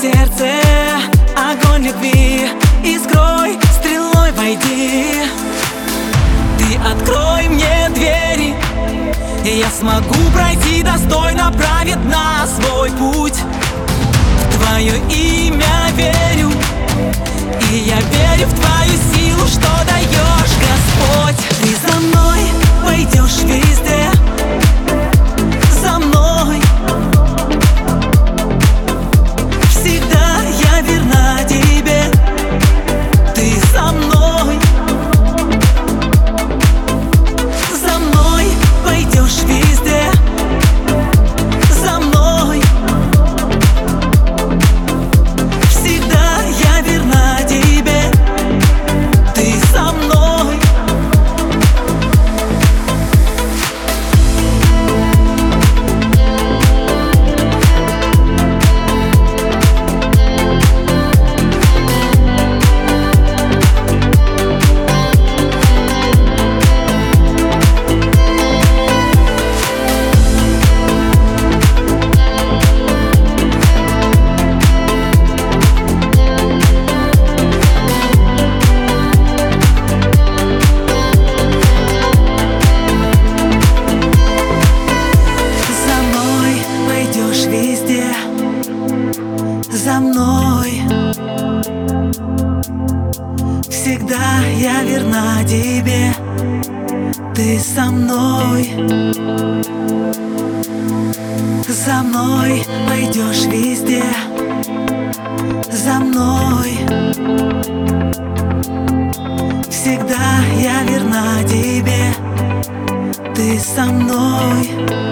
сердце огонь любви, искрой, стрелой войди. Ты открой мне двери, и я смогу пройти достойно, праведно свой путь. В Твое имя верю, и я верю в Твою силу, что даешь, Господь. Ты за мной пойдешь везде, за мной. Всегда я верна Тебе, Ты за мной. За мной пойдешь везде, за мной. Всегда я верна Тебе, Ты за мной. Везде за мной. Всегда я верна Тебе, Ты со мной. За мной пойдешь везде, за мной. Всегда я верна Тебе, Ты со мной.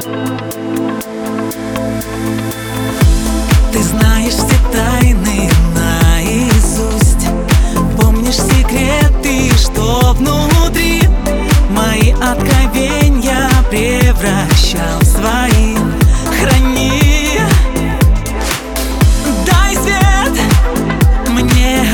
Ты знаешь все тайны наизусть, помнишь секреты, что внутри. Мои откровения превращал в свои. Храни, дай свет мне,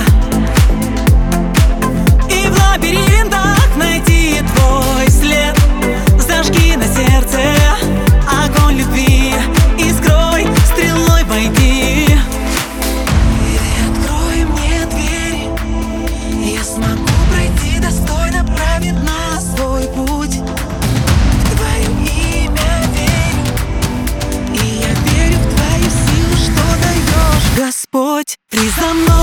и в лабиринтах найти Твой след. Зажги на сердце огонь любви, искрой, стрелой войди. И открой мне двери, и я смогу пройти достойно, праведно свой путь. В Твое имя верю, и я верю в Твою силу, что даешь, Господь. Ты за мной.